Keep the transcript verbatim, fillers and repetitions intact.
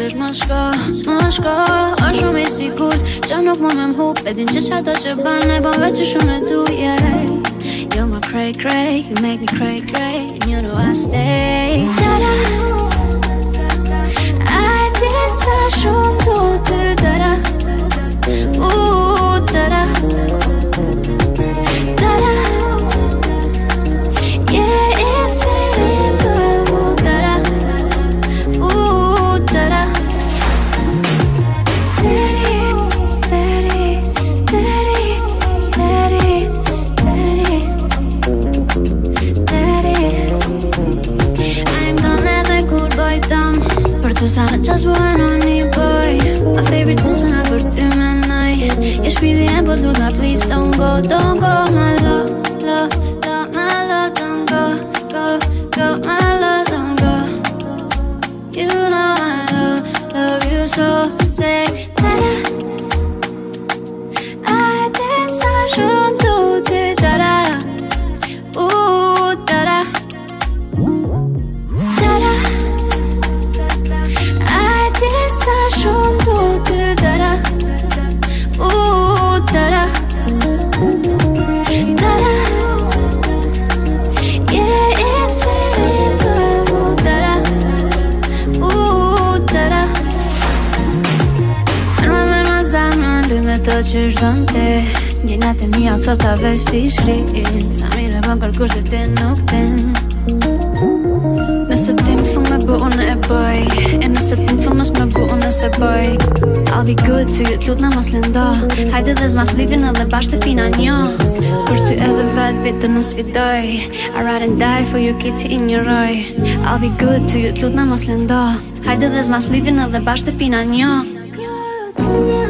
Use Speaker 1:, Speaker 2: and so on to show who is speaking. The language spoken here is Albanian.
Speaker 1: është më shko, më shko është shumë i sigurt që nuk më me m'hup e din që qato që ban e bon veç që shumë e du, yeah. You're my cray cray, you make me cray cray, and you know I stay. Da-da, I did sa shumë du ty, da-da, ooh, da-da, da-da, yeah, it's feeling good, ooh, da-da, ooh, da-da. Daddy, daddy, daddy, daddy, daddy, daddy. I'm gonna let the good boy dumb. Për të sa në qas po anoni boy. My favorite things në për ty me nëj. Je shpidi e but luta please don't go, don't go my love, love, love my love, don't go, go, go my love, don't go. You know I love, love you so, say da-da. I did sa shumë du ty, da-da, ooh, da-da, da-da. I did sa shumë du ty, da-da, ooh, da-da, da-da. Yeah, it's feeling good, ooh, da-da, ooh, da-da. Mërma, mërma zamën, dy me të që shdojnë te. Gjinat e mija flota vesti shrin. Sa mire bën kërkush dhe ti nuk tin. Nëse ti më thumë me bu unë e bëj, e nëse ti më thumë mës me bu unë e se bëj. I'll be good to you, t'lut na mos lëndo. Hajde dhe zmas livin edhe bashkë të pina njo. Për ty edhe vet vitë në sfidoj. I ride and die for you, ki ti injoroj. I'll be good to you, t'lut na mos lëndo. Hajde dhe zmas livin edhe bashkë të pina njo.